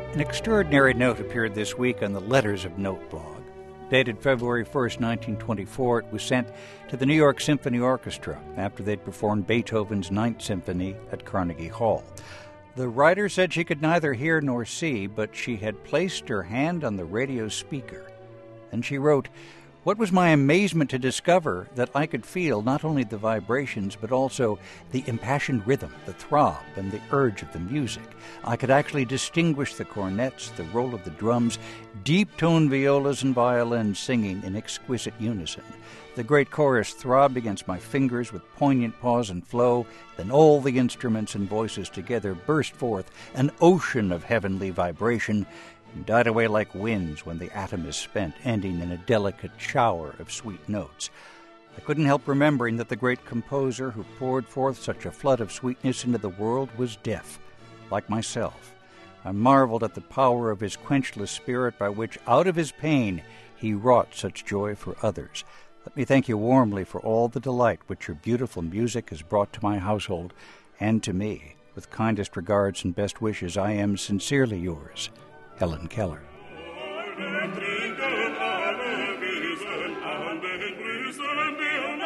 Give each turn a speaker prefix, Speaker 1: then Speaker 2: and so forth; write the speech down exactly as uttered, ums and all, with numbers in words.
Speaker 1: An extraordinary note appeared this week on the Letters of Note blog. Dated February first, nineteen twenty-four, it was sent to the New York Symphony Orchestra after they'd performed Beethoven's Ninth Symphony at Carnegie Hall. The writer said she could neither hear nor see, but she had placed her hand on the radio speaker. And she wrote, "What was my amazement to discover that I could feel not only the vibrations, but also the impassioned rhythm, the throb, and the urge of the music. I could actually distinguish the cornets, the roll of the drums, deep-toned violas and violins singing in exquisite unison. The great chorus throbbed against my fingers with poignant pause and flow. Then all the instruments and voices together burst forth, an ocean of heavenly vibration, and died away like winds when the atom is spent, ending in a delicate shower of sweet notes. I couldn't help remembering that the great composer who poured forth such a flood of sweetness into the world was deaf, like myself. I marveled at the power of his quenchless spirit by which, out of his pain, he wrought such joy for others. Let me thank you warmly for all the delight which your beautiful music has brought to my household and to me. With kindest regards and best wishes, I am sincerely yours, Helen Keller."
Speaker 2: Wir trinken alle Wiesen an den Brüsten, die